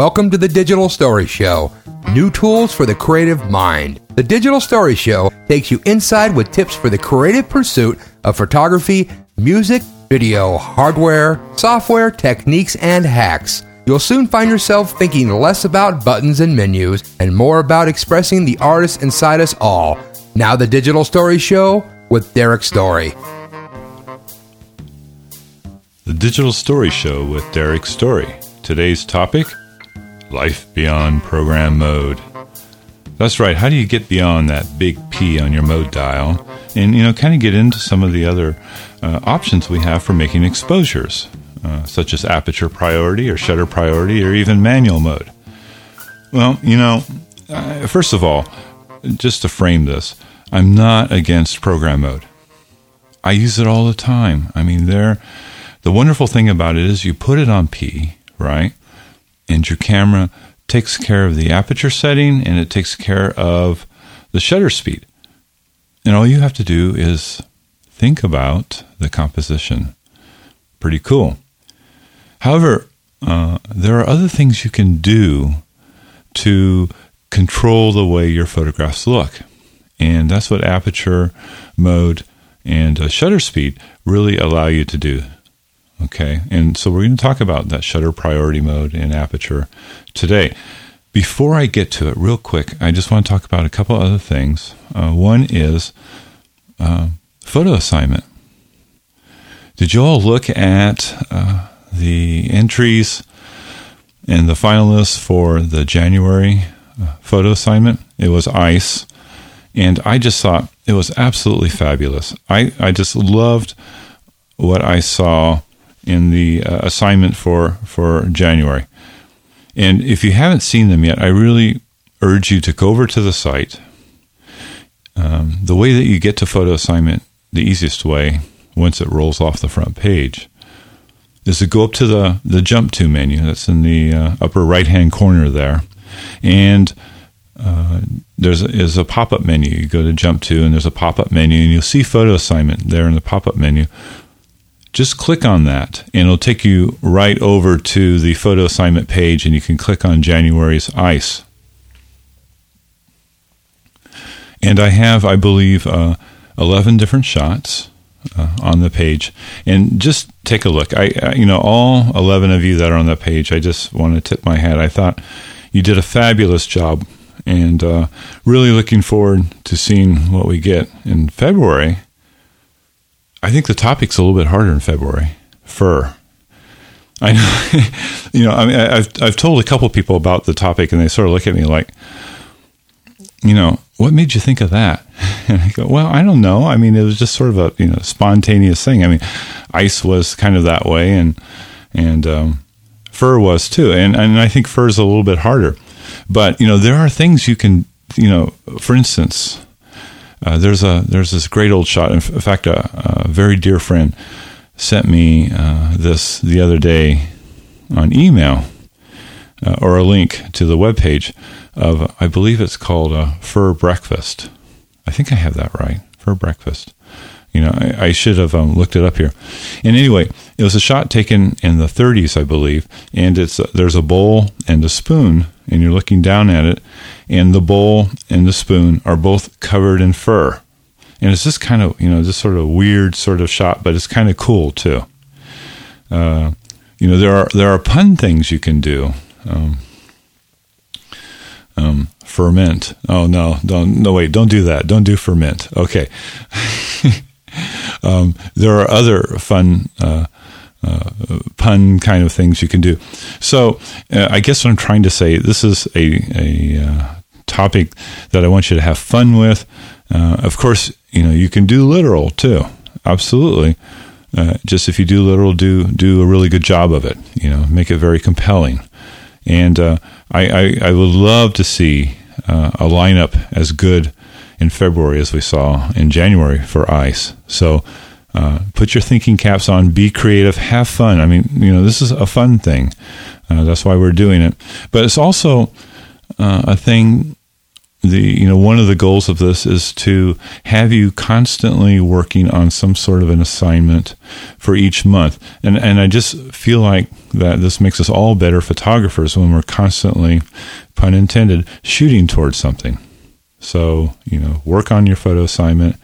Welcome to the Digital Story Show. New tools for the creative mind. The Digital Story Show takes you inside with tips for the creative pursuit of photography, music, video, hardware, software, techniques, and hacks. You'll soon find yourself thinking less about buttons and menus and more about expressing the artist inside us all. Now the Digital Story Show with Derek Story. The Digital Story Show with Derek Story. Today's topic, life beyond program mode. That's right, how do you get beyond that big P on your mode dial and, kind of get into some of the other options we have for making exposures, such as aperture priority or shutter priority or even manual mode? Well, first of all, just to frame this, I'm not against program mode. I use it all the time. I mean, the wonderful thing about it is you put it on P, right? And your camera takes care of the aperture setting and it takes care of the shutter speed. And all you have to do is think about the composition. Pretty cool. However, there are other things you can do to control the way your photographs look. And that's what aperture mode and shutter speed really allow you to do. Okay, and so we're going to talk about that shutter priority mode and aperture today. Before I get to it, real quick, I just want to talk about a couple other things. One is photo assignment. Did you all look at the entries and the finalists for the January photo assignment? It was ICE, and I just thought it was absolutely fabulous. I just loved what I saw in the assignment for January. And if you haven't seen them yet, I really urge you to go over to the site. The way that you get to photo assignment, the easiest way, once it rolls off the front page, is to go up to the Jump To menu. That's in the upper right-hand corner there. And there's a pop-up menu. You go to Jump To, and there's a pop-up menu, and you'll see photo assignment there in the pop-up menu. Just click on that, and it'll take you right over to the photo assignment page, and you can click on January's ICE. And I have, I believe, 11 different shots on the page. And just take a look. All 11 of you that are on that page, I just want to tip my hat. I thought you did a fabulous job, and really looking forward to seeing what we get in February. I think the topic's a little bit harder in February. Fur. I know, I've told a couple people about the topic, and they sort of look at me like, what made you think of that? And I go, well, I don't know. I mean, it was just sort of a spontaneous thing. I mean, ICE was kind of that way, and fur was too. And I think fur is a little bit harder. But there are things you can, for instance. There's this great old shot. In fact, a very dear friend sent me this the other day on email, or a link to the webpage of, I believe it's called Fur Breakfast. I think I have that right, Fur Breakfast. I should have looked it up here. And anyway, it was a shot taken in the 30s, I believe, and there's a bowl and a spoon, and you're looking down at it, and the bowl and the spoon are both covered in fur. And it's just kind of, this sort of weird sort of shot, but it's kind of cool too. There are pun things you can do. Ferment. Oh no, wait, don't do that. Don't do ferment. Okay. There are other fun pun kind of things you can do. So I guess what I'm trying to say, this is a topic that I want you to have fun with. Of course, you can do literal too. Absolutely. Just if you do literal, do a really good job of it. Make it very compelling. And I would love to see a lineup as good in February as we saw in January for ICE. So put your thinking caps on, be creative, have fun. I mean, this is a fun thing. That's why we're doing it. But it's also a thing one of the goals of this is to have you constantly working on some sort of an assignment for each month. And I just feel like that this makes us all better photographers when we're constantly, pun intended, shooting towards something. So, work on your photo assignment,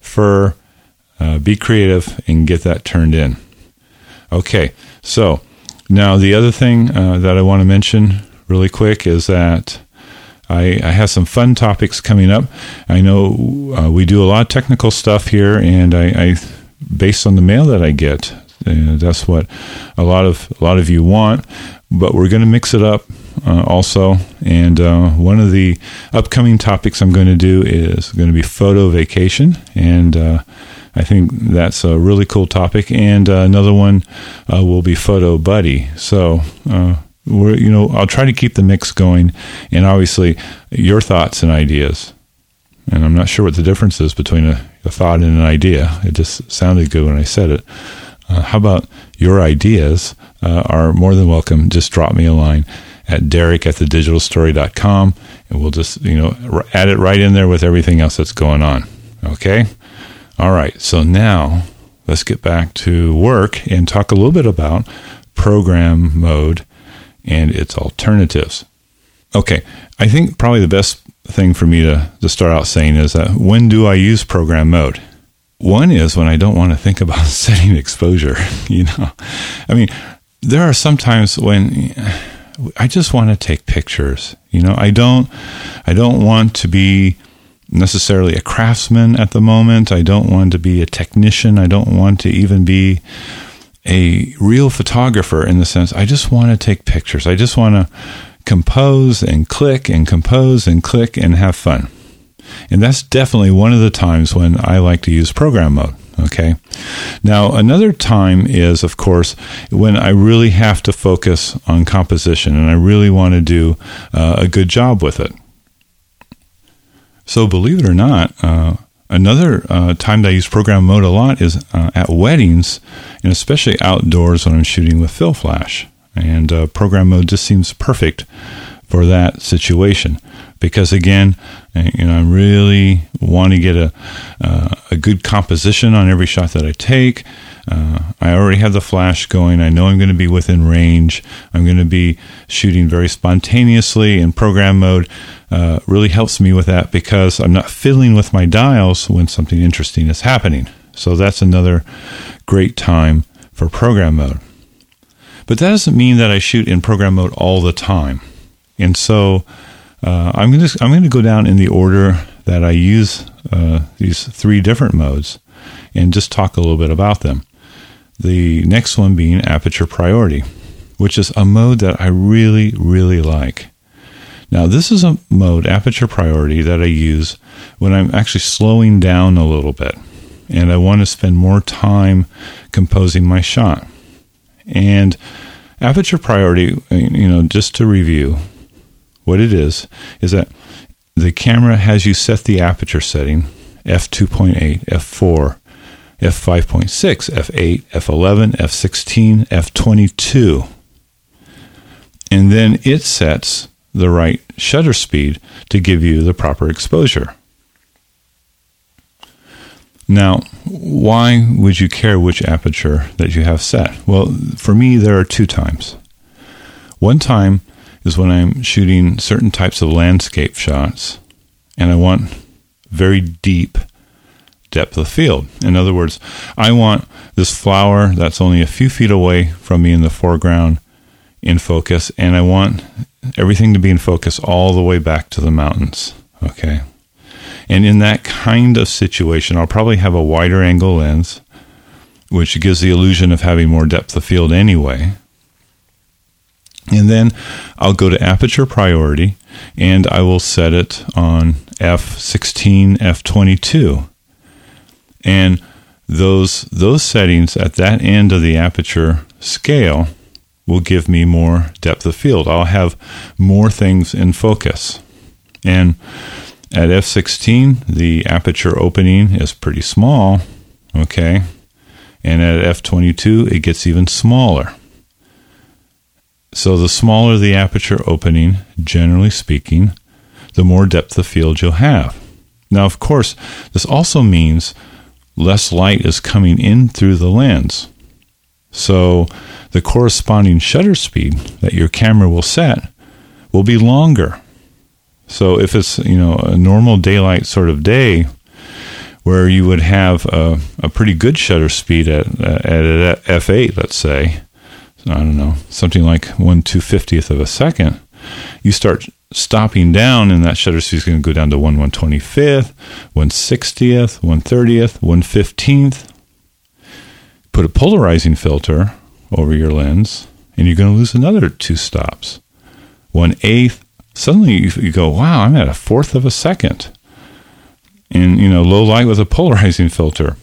be creative, and get that turned in. Okay, so now the other thing that I want to mention really quick is that I have some fun topics coming up. I know we do a lot of technical stuff here, and I based on the mail that I get, that's what a lot of you want. But we're going to mix it up also. And one of the upcoming topics I'm going to do is going to be photo vacation, and I think that's a really cool topic. And another one will be photo buddy. So I'll try to keep the mix going, and obviously your thoughts and ideas. And I'm not sure what the difference is between a thought and an idea. It just sounded good when I said it. How about your ideas are more than welcome. Just drop me a line at Derek@thedigitalstory.com, and we'll just add it right in there with everything else that's going on. Okay? All right. So now let's get back to work and talk a little bit about program mode and its alternatives. Okay, I think probably the best thing for me to start out saying is that when do I use program mode? One is when I don't want to think about setting exposure. I mean, there are some times when I just want to take pictures. I don't want to be necessarily a craftsman at the moment. I don't want to be a technician. I don't want to even be a real photographer in the sense I just want to take pictures. I just want to compose and click and compose and click and have fun. And that's definitely one of the times when I like to use program mode. Okay. Now, another time is, of course, when I really have to focus on composition and I really want to do a good job with it. So believe it or not, another time that I use program mode a lot is at weddings, and especially outdoors when I'm shooting with Fill Flash. And program mode just seems perfect for that situation because, again, I really want to get a good composition on every shot that I take. I already have the flash going. I know I'm going to be within range. I'm going to be shooting very spontaneously, and program mode really helps me with that because I'm not fiddling with my dials when something interesting is happening. So that's another great time for program mode. But that doesn't mean that I shoot in program mode all the time. And so I'm going to go down in the order that I use these three different modes and just talk a little bit about them. The next one being aperture priority, which is a mode that I really, really like. Now, this is a mode, aperture priority, that I use when I'm actually slowing down a little bit and I want to spend more time composing my shot. And aperture priority, just to review, what it is that the camera has you set the aperture setting, f2.8, f4, f5.6, f8, f11, f16, f22. And then it sets the right shutter speed to give you the proper exposure. Now, why would you care which aperture that you have set? Well, for me, there are two times. One time is when I'm shooting certain types of landscape shots, and I want very deep depth of field. In other words, I want this flower that's only a few feet away from me in the foreground in focus, and I want everything to be in focus all the way back to the mountains. Okay. And in that kind of situation, I'll probably have a wider angle lens, which gives the illusion of having more depth of field anyway. And then I'll go to aperture priority, and I will set it on f16, f22. And those settings at that end of the aperture scale will give me more depth of field. I'll have more things in focus. And at f16, the aperture opening is pretty small, okay? And at f22, it gets even smaller. So the smaller the aperture opening, generally speaking, the more depth of field you'll have. Now, of course, this also means less light is coming in through the lens. So the corresponding shutter speed that your camera will set will be longer. So if it's, a normal daylight sort of day where you would have a pretty good shutter speed at f8, let's say, I don't know, something like 1/250th of a second, you start stopping down and that shutter speed is going to go down to 1/125th, 1/60th, 1/30th, 1/15th. Put a polarizing filter over your lens and you're going to lose another 2 stops. 1/8. Suddenly you go, wow, I'm at 1/4 of a second. In, low light with a polarizing filter.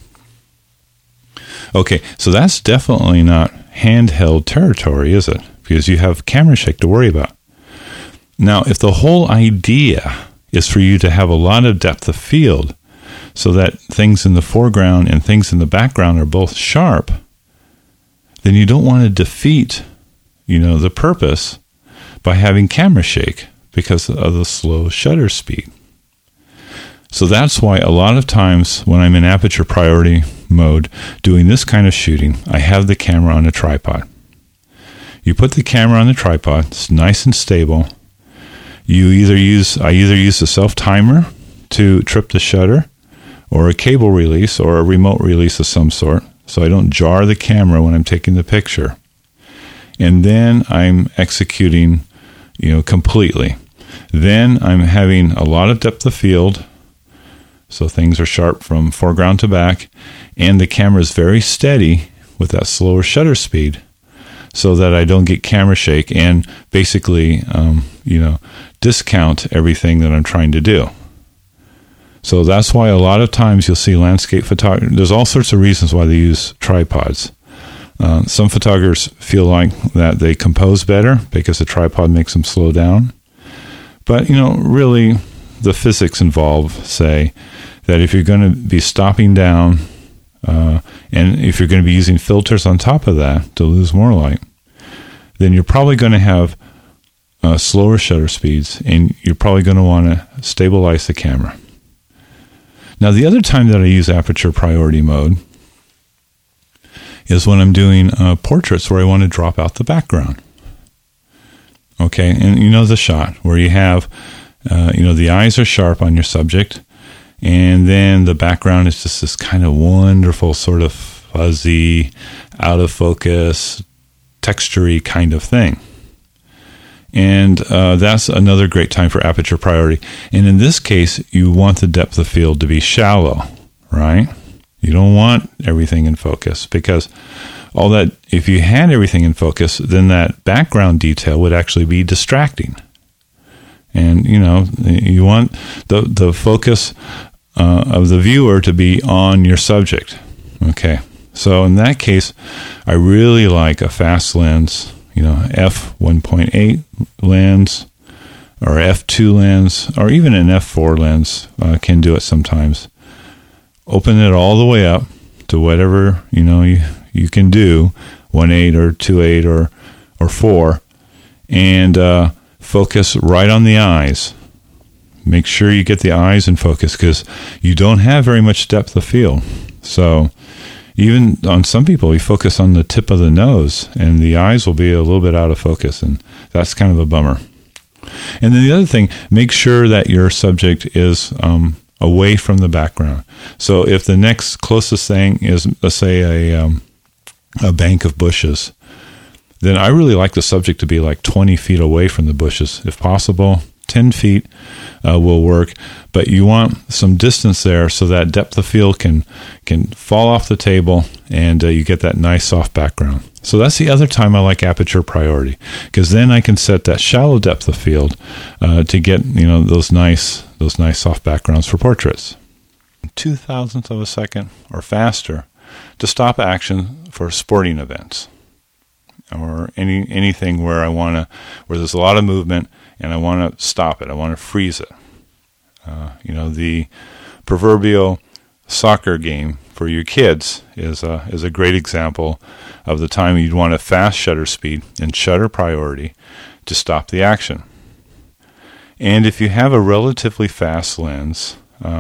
Okay, so that's definitely not handheld territory, is it? Because you have camera shake to worry about. Now, if the whole idea is for you to have a lot of depth of field so that things in the foreground and things in the background are both sharp, then you don't want to defeat, the purpose by having camera shake because of the slow shutter speed. So that's why a lot of times when I'm in aperture priority mode doing this kind of shooting, I have the camera on a tripod. You put the camera on the tripod, it's nice and stable. I either use the self timer to trip the shutter, or a cable release or a remote release of some sort, so I don't jar the camera when I'm taking the picture. And then I'm executing, completely. Then I'm having a lot of depth of field, so things are sharp from foreground to back, and the camera is very steady with that slower shutter speed, so that I don't get camera shake and basically, discount everything that I'm trying to do. So that's why a lot of times you'll see landscape photographers. There's all sorts of reasons why they use tripods. Some photographers feel like that they compose better because the tripod makes them slow down. But, really, the physics involved say that if you're going to be stopping down and if you're going to be using filters on top of that to lose more light, then you're probably going to have slower shutter speeds, and you're probably going to want to stabilize the camera. Now, the other time that I use aperture priority mode is when I'm doing portraits where I want to drop out the background. Okay, and the shot where you have, the eyes are sharp on your subject, and then the background is just this kind of wonderful sort of fuzzy, out of focus, textury kind of thing. And that's another great time for aperture priority. And in this case, you want the depth of field to be shallow, right? You don't want everything in focus, because all that, if you had everything in focus, then that background detail would actually be distracting. And, you want the focus of the viewer to be on your subject. Okay. So in that case, I really like a fast lens, f1.8 lens or f2 lens, or even an f4 lens can do it sometimes. Open it all the way up to whatever, you can do, 1.8 or 2.8 or 4, and focus right on the eyes. Make sure you get the eyes in focus, because you don't have very much depth of field. So even on some people, you focus on the tip of the nose, and the eyes will be a little bit out of focus, and that's kind of a bummer. And then the other thing, make sure that your subject is away from the background. So if the next closest thing is, let's say, a bank of bushes, then I really like the subject to be like 20 feet away from the bushes, if possible. 10 feet will work, but you want some distance there so that depth of field can fall off the table, and you get that nice soft background. So that's the other time I like aperture priority, because then I can set that shallow depth of field to get those nice soft backgrounds for portraits. 0.002 of a second or faster to stop action for sporting events or anything where where there's a lot of movement and I want to stop it. I want to freeze it. The proverbial soccer game for your kids is a great example of the time you'd want a fast shutter speed and shutter priority to stop the action. And if you have a relatively fast lens,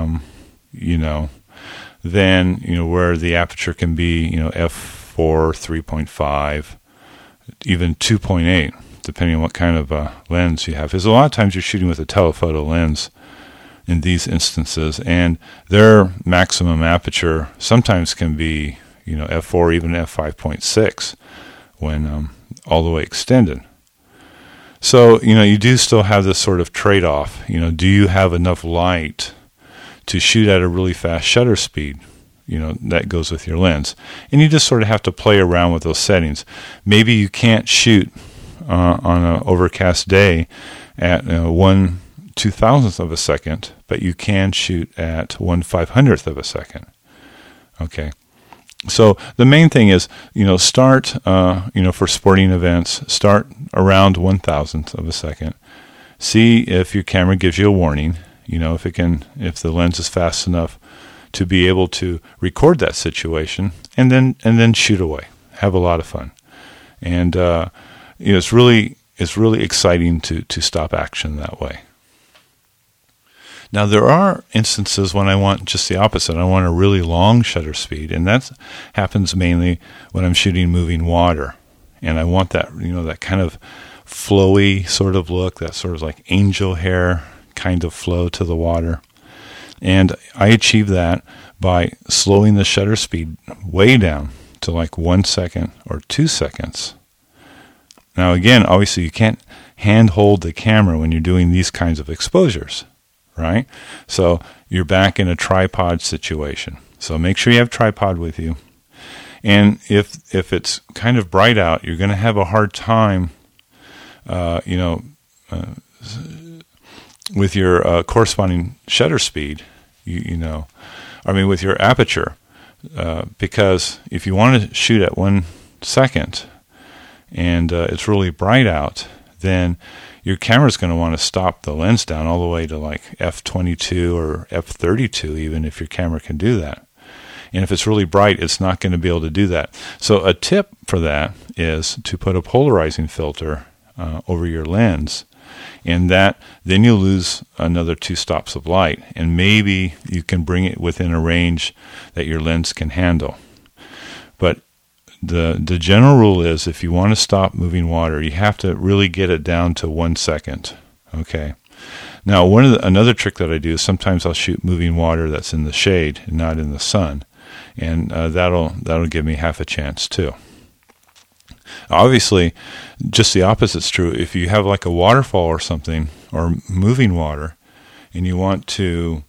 then, where the aperture can be, f4, 3.5, even 2.8, depending on what kind of lens you have. Because a lot of times you're shooting with a telephoto lens in these instances, and their maximum aperture sometimes can be, f4, even f5.6 when all the way extended. So, you do still have this sort of trade-off. Do you have enough light to shoot at a really fast shutter speed? That goes with your lens. And you just sort of have to play around with those settings. Maybe you can't shoot on an overcast day at 1/2000th of a second, but you can shoot at 1/500th of a second. Okay. So the main thing is, start, for sporting events, start around 1/1000th of a second. See if your camera gives you a warning, if the lens is fast enough to be able to record that situation, and then shoot away. Have a lot of fun. And, it's really exciting to stop action that way. Now, there are instances when I want just the opposite. I want a really long shutter speed, and that happens mainly when I'm shooting moving water. And I want that, that kind of flowy sort of look, that sort of like angel hair kind of flow to the water. And I achieve that by slowing the shutter speed way down to like 1 second or 2 seconds. Now, again, obviously you can't hand-hold the camera when you're doing these kinds of exposures, right? So you're back in a tripod situation. So make sure you have a tripod with you. And if it's kind of bright out, you're going to have a hard time, with your corresponding shutter speed, with your aperture, because if you want to shoot at 1 second and it's really bright out, then your camera's going to want to stop the lens down all the way to like f22 or f32, even if your camera can do that. And if it's really bright, it's not going to be able to do that. So a tip for that is to put a polarizing filter over your lens, and then you'll lose another 2 stops of light, and maybe you can bring it within a range that your lens can handle. But the general rule is, if you want to stop moving water, you have to really get it down to 1 second. Okay. Now, another trick that I do is sometimes I'll shoot moving water that's in the shade and not in the sun, and that'll give me half a chance too. Obviously, just the opposite's true. If you have like a waterfall or something, or moving water, and you want to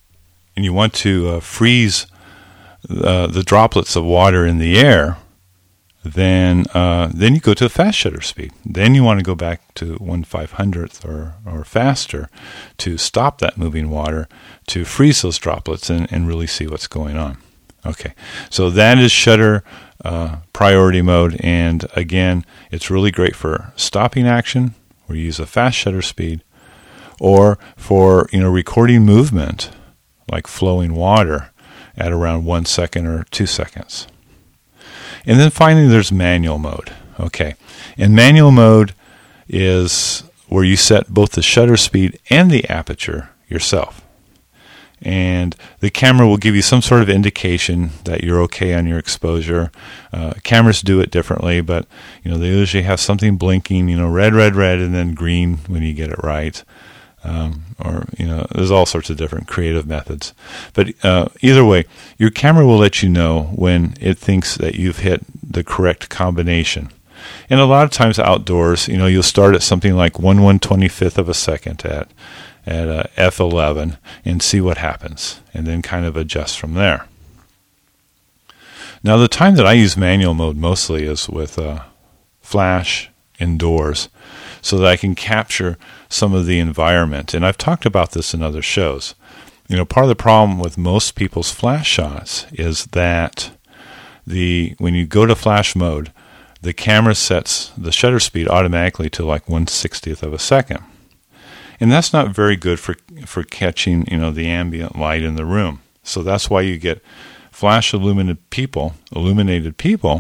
freeze the droplets of water in the air, then you go to a fast shutter speed. Then you want to go back to 1/500th or faster to stop that moving water, to freeze those droplets and really see what's going on. Okay, so that is shutter priority mode, and again, it's really great for stopping action, where you use a fast shutter speed, or for recording movement, like flowing water, at around 1 second or 2 seconds. And then finally, there's manual mode. Okay, and manual mode is where you set both the shutter speed and the aperture yourself. And the camera will give you some sort of indication that you're okay on your exposure. Cameras do it differently, but they usually have something blinking, red, and then green when you get it right. There's all sorts of different creative methods. But either way, your camera will let you know when it thinks that you've hit the correct combination. And a lot of times outdoors, you'll start at something like 1/125th of a second at f11 and see what happens, and then kind of adjust from there. Now, the time that I use manual mode mostly is with flash indoors, so that I can capture some of the environment. And I've talked about this in other shows. Part of the problem with most people's flash shots is that when you go to flash mode, the camera sets the shutter speed automatically to like 1/60th of a second. And that's not very good for catching, the ambient light in the room. So that's why you get flash illuminated people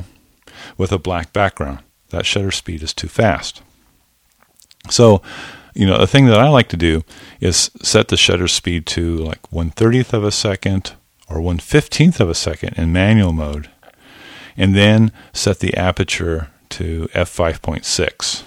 with a black background. That shutter speed is too fast. So A thing that I like to do is set the shutter speed to like 1/30th of a second or 1/15th of a second in manual mode, and then set the aperture to f5.6.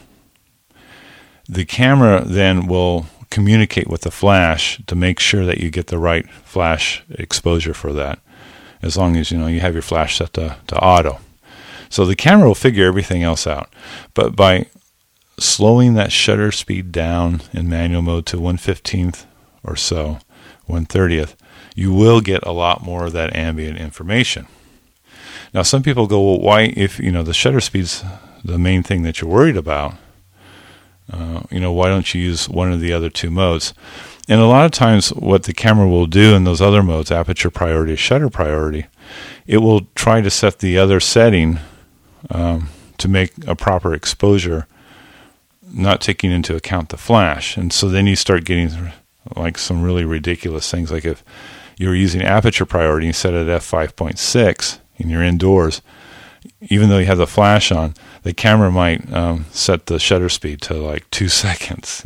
The camera then will communicate with the flash to make sure that you get the right flash exposure for that, as long as you have your flash set to auto. So the camera will figure everything else out. But by slowing that shutter speed down in manual mode to 1/15th or so, 1/30th, you will get a lot more of that ambient information. Now, some people go, well, why, if the shutter speed's the main thing that you're worried about, why don't you use one of the other two modes? And a lot of times what the camera will do in those other modes, aperture priority, shutter priority, it will try to set the other setting to make a proper exposure, not taking into account the flash. And so then you start getting like some really ridiculous things. Like if you're using aperture priority and set it at f5.6 and you're indoors, even though you have the flash on, the camera might set the shutter speed to like 2 seconds,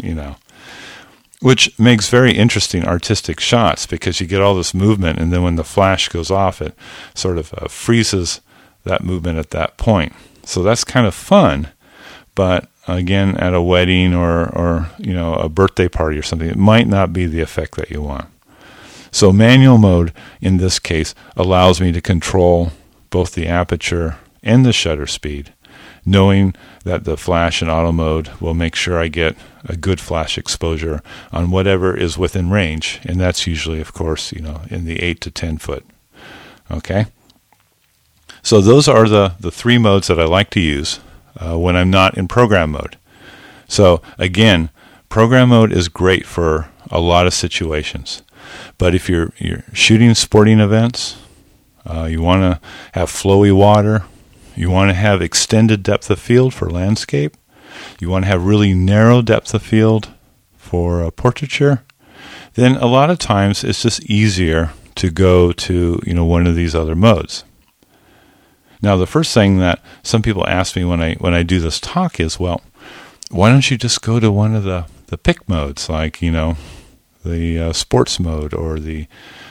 which makes very interesting artistic shots because you get all this movement, and then when the flash goes off, it sort of freezes that movement at that point. So that's kind of fun, but again, at a wedding or a birthday party or something, it might not be the effect that you want. So manual mode in this case allows me to control both the aperture and the shutter speed, knowing that the flash and auto mode will make sure I get a good flash exposure on whatever is within range, and that's usually, of course, in the 8 to 10 foot. Okay? So those are the 3 modes that I like to use when I'm not in program mode. So again, program mode is great for a lot of situations, but if you're shooting sporting events, you want to have flowy water, you want to have extended depth of field for landscape, you want to have really narrow depth of field for portraiture, then a lot of times it's just easier to go to one of these other modes. Now, the first thing that some people ask me when I do this talk is, well, why don't you just go to one of the pick modes, like the sports mode or the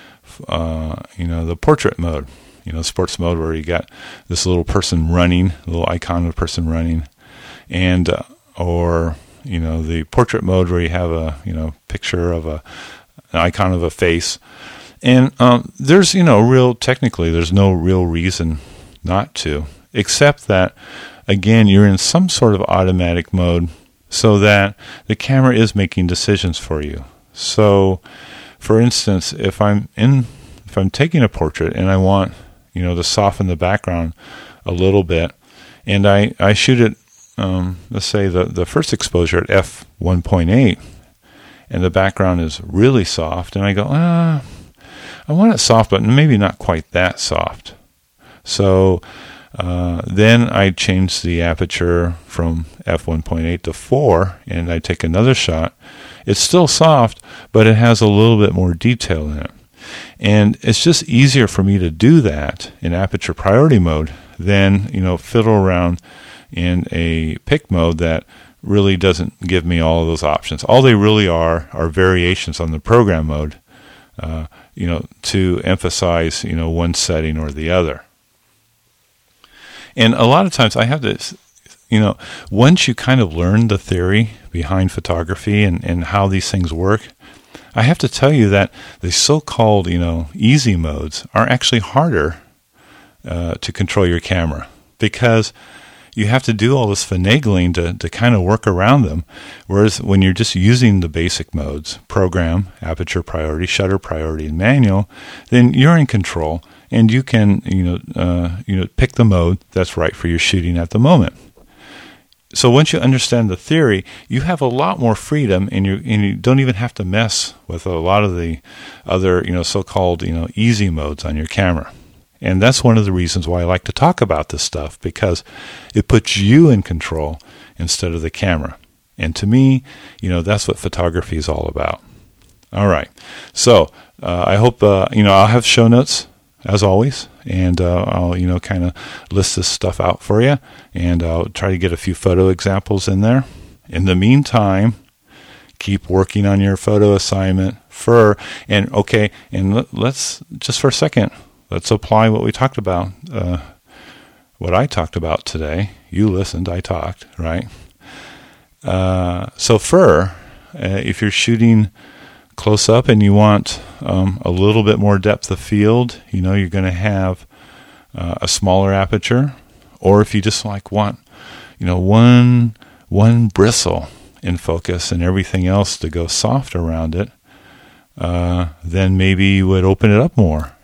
portrait mode. Sports mode where you got this little person running, a little icon of a person running, and or the portrait mode where you have a picture of an icon of a face. And there's technically there's no real reason not to, except that again you're in some sort of automatic mode so that the camera is making decisions for you. So for instance, if I'm taking a portrait and I want to soften the background a little bit, and I shoot it, let's say the first exposure at f1.8, and the background is really soft, and I go, I want it soft, but maybe not quite that soft. So then I change the aperture from f1.8 to 4, and I take another shot. It's still soft, but it has a little bit more detail in it. And it's just easier for me to do that in aperture priority mode than, fiddle around in a pick mode that really doesn't give me all of those options. All they really are variations on the program mode, to emphasize, one setting or the other. And a lot of times I have this, once you kind of learn the theory behind photography and how these things work, I have to tell you that the so-called, easy modes are actually harder to control your camera, because you have to do all this finagling to kind of work around them. Whereas when you're just using the basic modes, program, aperture priority, shutter priority, and manual, then you're in control and you can, pick the mode that's right for your shooting at the moment. So once you understand the theory, you have a lot more freedom, and you don't even have to mess with a lot of the other, so-called, easy modes on your camera. And that's one of the reasons why I like to talk about this stuff, because it puts you in control instead of the camera. And to me, that's what photography is all about. All right. So I hope, I'll have show notes as always, and I'll, kind of list this stuff out for you, and I'll try to get a few photo examples in there. In the meantime, keep working on your photo assignment. Let's just for a second, let's apply what we talked about, what I talked about today. You listened, I talked, right? So fur, if you're shooting close up and you want a little bit more depth of field, you're going to have a smaller aperture, or if you just want, one bristle in focus and everything else to go soft around it, then maybe you would open it up more,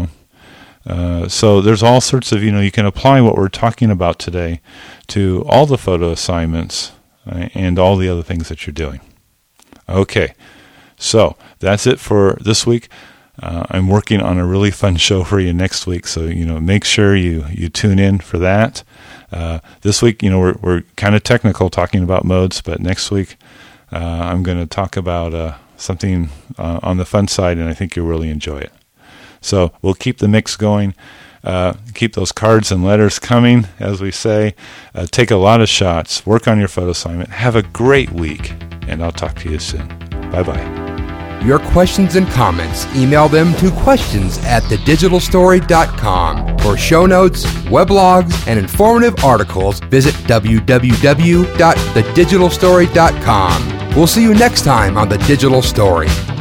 So there's all sorts of, you can apply what we're talking about today to all the photo assignments and all the other things that you're doing. Okay, so that's it for this week. I'm working on a really fun show for you next week, so make sure you tune in for that. This week, we're kind of technical talking about modes, but next week I'm going to talk about something on the fun side, and I think you'll really enjoy it. So we'll keep the mix going. Keep those cards and letters coming, as we say. Take a lot of shots. Work on your photo assignment. Have a great week, and I'll talk to you soon. Bye-bye. Your questions and comments, email them to questions@thedigitalstory.com. For show notes, weblogs, and informative articles, visit www.thedigitalstory.com. We'll see you next time on The Digital Story.